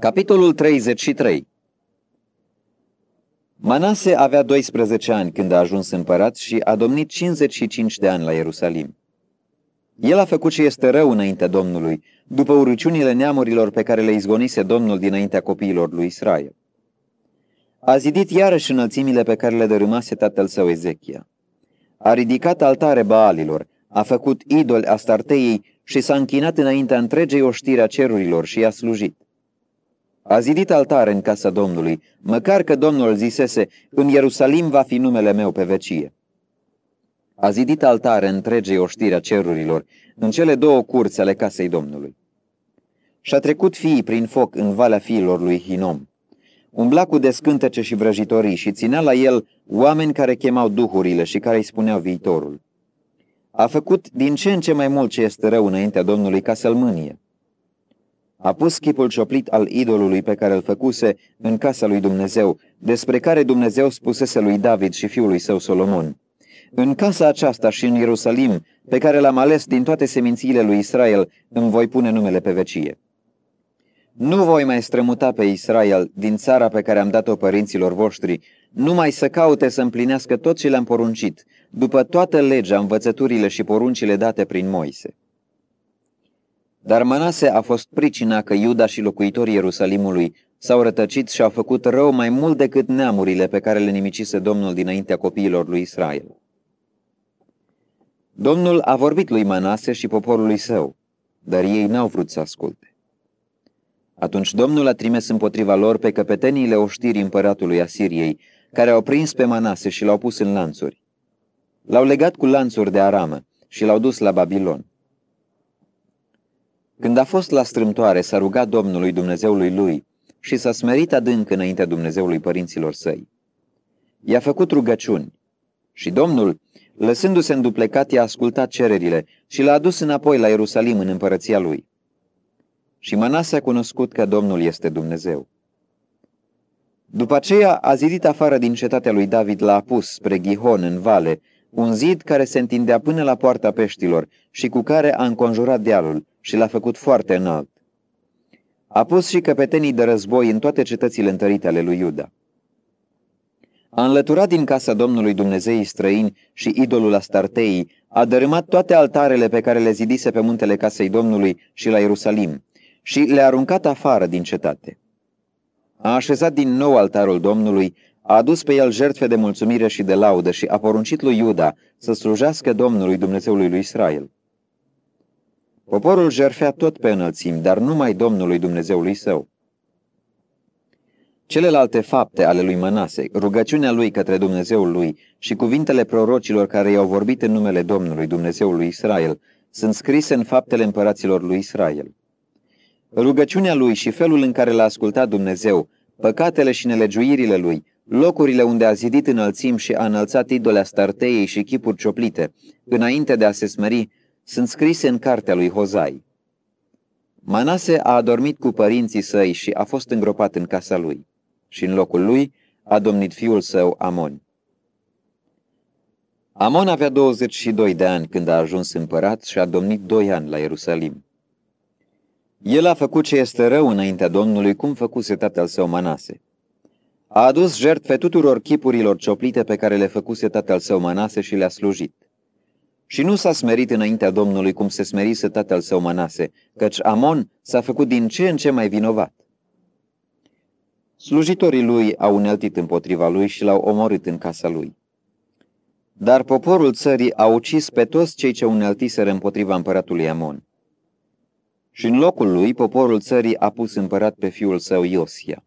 Capitolul 33. Manase avea 12 ani când a ajuns împărat și a domnit 55 de ani la Ierusalim. El a făcut ce este rău înaintea Domnului, după urăciunile neamurilor pe care le izgonise Domnul dinaintea copiilor lui Israel. A zidit iarăși înălțimile pe care le dărâmase tatăl său Ezechia. A ridicat altare Baalilor, a făcut idoli Astarteiei și s-a închinat înaintea întregei oștiri a cerurilor și i-a slujit. A zidit altare în casa Domnului, măcar că Domnul zisese, în Ierusalim va fi numele meu pe vecie. A zidit altare întregei oștiri a cerurilor, în cele două curți ale casei Domnului. Și-a trecut fiii prin foc în valea fiilor lui Hinom. Umbla cu descântece și vrăjitorii și ținea la el oameni care chemau duhurile și care îi spuneau viitorul. A făcut din ce în ce mai mult ce este rău înaintea Domnului ca să-l mânie. A pus chipul cioplit al idolului pe care îl făcuse în casa lui Dumnezeu, despre care Dumnezeu spusese lui David și fiului său Solomon. În casa aceasta și în Ierusalim, pe care l-am ales din toate semințiile lui Israel, îmi voi pune numele pe vecie. Nu voi mai strămuta pe Israel din țara pe care am dat-o părinților voștri, numai să caute să împlinească tot ce le-am poruncit, după toată legea, învățăturile și poruncile date prin Moise. Dar Manase a fost pricina că Iuda și locuitorii Ierusalimului s-au rătăcit și au făcut rău mai mult decât neamurile pe care le nimicise Domnul dinaintea copiilor lui Israel. Domnul a vorbit lui Manase și poporului său, dar ei n-au vrut să asculte. Atunci Domnul a trimis împotriva lor pe căpeteniile oștirii împăratului Asiriei, care au prins pe Manase și l-au pus în lanțuri. L-au legat cu lanțuri de aramă și l-au dus la Babilon. Când a fost la strâmtoare, s-a rugat Domnului Dumnezeului lui și s-a smerit adânc înaintea Dumnezeului părinților săi. I-a făcut rugăciuni și Domnul, lăsându-se înduplecat, i-a ascultat cererile și l-a adus înapoi la Ierusalim în împărăția lui. Și Manase a cunoscut că Domnul este Dumnezeu. După aceea a zidit afară din cetatea lui David la Apus, spre Gihon, în vale, un zid care se întindea până la poarta peștilor și cu care a înconjurat dealul și l-a făcut foarte înalt. A pus și căpetenii de război în toate cetățile întărite ale lui Iuda. A înlăturat din casa Domnului Dumnezeii străini și idolul Astarteii, a dărâmat toate altarele pe care le zidise pe muntele casei Domnului și la Ierusalim și le-a aruncat afară din cetate. A așezat din nou altarul Domnului, a adus pe el jertfe de mulțumire și de laudă și a poruncit lui Iuda să slujească Domnului Dumnezeului lui Israel. Poporul jertfea tot pe înălțimi, dar numai Domnului Dumnezeului său. Celelalte fapte ale lui Manase, rugăciunea lui către Dumnezeul lui și cuvintele prorocilor care i-au vorbit în numele Domnului Dumnezeului Israel, sunt scrise în faptele împăraților lui Israel. Rugăciunea lui și felul în care l-a ascultat Dumnezeu, păcatele și nelegiuirile lui, locurile unde a zidit înălțimi și a înălțat idole Astarteiei și chipuri cioplite, înainte de a se smeri, sunt scrise în cartea lui Hozai. Manase a adormit cu părinții săi și a fost îngropat în casa lui, și în locul lui a domnit fiul său Amon. Amon avea 22 de ani când a ajuns împărat și a domnit 2 ani la Ierusalim. El a făcut ce este rău înaintea Domnului, cum făcuse tatăl său Manase. A adus jertfe tuturor chipurilor cioplite pe care le făcuse tatăl său Manase și le-a slujit. Și nu s-a smerit înaintea Domnului cum se smerise tatăl său Manase, căci Amon s-a făcut din ce în ce mai vinovat. Slujitorii lui au uneltit împotriva lui și l-au omorât în casa lui. Dar poporul țării a ucis pe toți cei ce uneltiseră împotriva împăratului Amon. Și în locul lui, poporul țării a pus împărat pe fiul său Iosia.